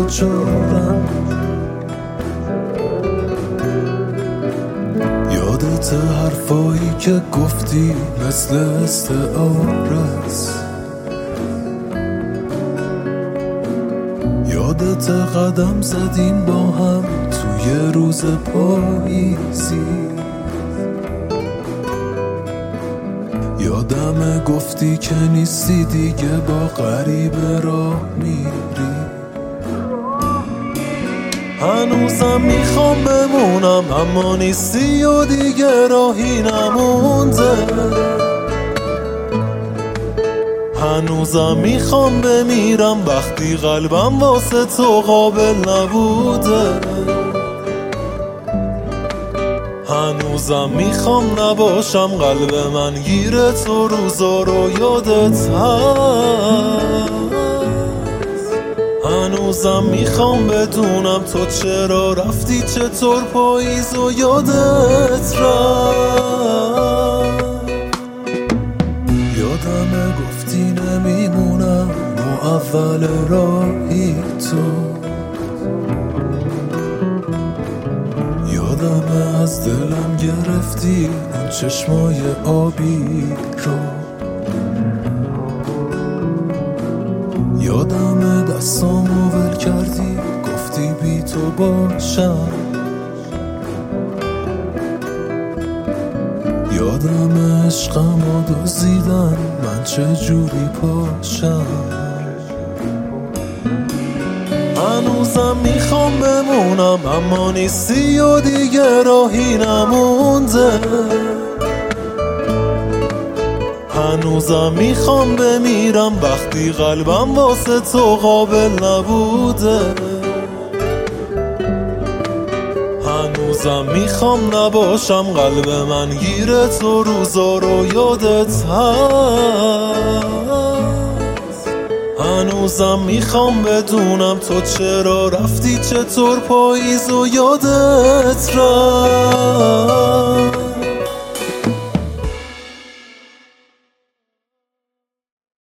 ناچارم. یادت حرفایی که گفتی مثل استعاره است، یادت قدم زدیم با هم توی روز پاییزی، یادم گفتی که نیستی دیگه با غریبه راه میری. هنوزم میخوام بمونم اما نیستی و دیگه راهی نمونده. هنوزم میخوام بمیرم وقتی قلبم واسه تو قابل نبوده. هنوزم میخوام نباشم قلب من گیره تو روزا رو یادت هست. هنوزم میخوام بدونم تو چرا رفتی، چطور پاییز و یادت رفت. یادم گفتی نمیمونم و اول راهی تو، یادم از دلم گرفتی اون چشمای آبی رو، یادم دستامو ول کردی گفتی بی تو باشم، یادم عشقمو دزدیدن من چجوری پاشم. هنوزم میخوام بمونم اما نیستی و دیگه راهی نمونده. هنوزم میخوام بمیرم وقتی قلبم واسه تو قابل نبوده. هنوزم میخوام نباشم قلب من گیره تو روزا رو یادت هست. هنوزم میخوام بدونم تو چرا رفتی، چطور پاییز و یادت رفت.